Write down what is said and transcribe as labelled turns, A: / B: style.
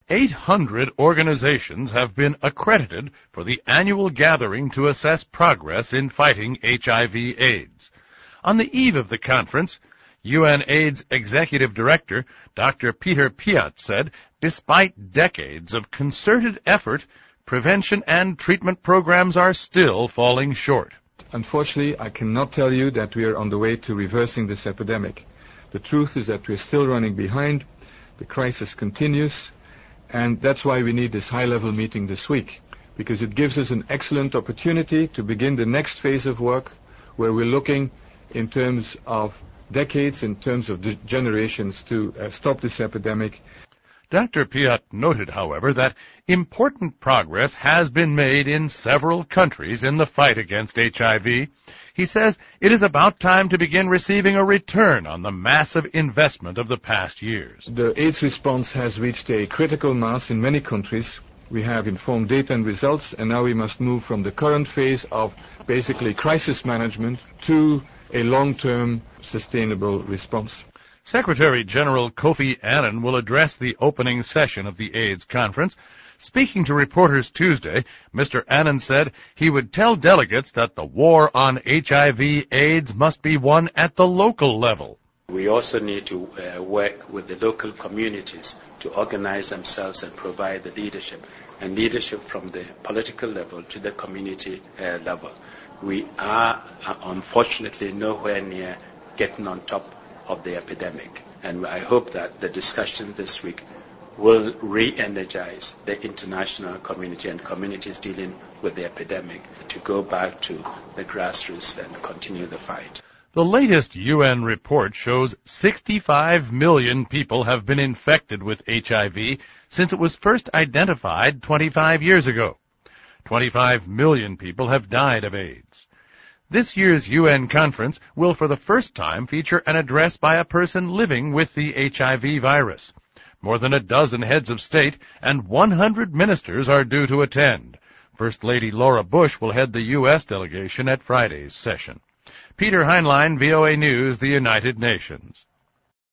A: 800 organizations have been accredited for the annual gathering to assess progress in fighting HIV/AIDS. On the eve of the conference, UNAIDS Executive Director Dr. Peter Piot said, despite decades of concerted effort, prevention and treatment programs are still falling short.
B: Unfortunately, I cannot tell you that we are on the way to reversing this epidemic. The truth is that we're still running behind. The crisis continues, and that's why we need this high-level meeting this week, because it gives us an excellent opportunity to begin the next phase of work where we're looking in terms of decades, in terms of generations to stop this epidemic.
A: Dr. Piot noted, however, that important progress has been made in several countries in the fight against HIV. He says it is about time to begin receiving a return on the massive investment of the past years.
B: The AIDS response has reached a critical mass in many countries. We have informed data and results, and now we must move from the current phase of basically crisis management to a long-term sustainable response.
A: Secretary General Kofi Annan will address the opening session of the AIDS conference. Speaking to reporters Tuesday, Mr. Annan said he would tell delegates that the war on HIV/AIDS must be won at the local level.
C: We also need to work with the local communities to organize themselves and provide the leadership, and leadership from the political level to the community level. We are unfortunately nowhere near getting on top of the epidemic, and I hope that the discussion this week will re-energize the international community and communities dealing with the epidemic to go back to the grassroots and continue the fight.
A: The latest UN report shows 65 million people have been infected with HIV since it was first identified 25 years ago. 25 million people have died of AIDS. This year's UN conference will for the first time feature an address by a person living with the HIV virus. More than a dozen heads of state and 100 ministers are due to attend. First Lady Laura Bush will head the U.S. delegation at Friday's session. Peter Heinlein, VOA News, the United Nations.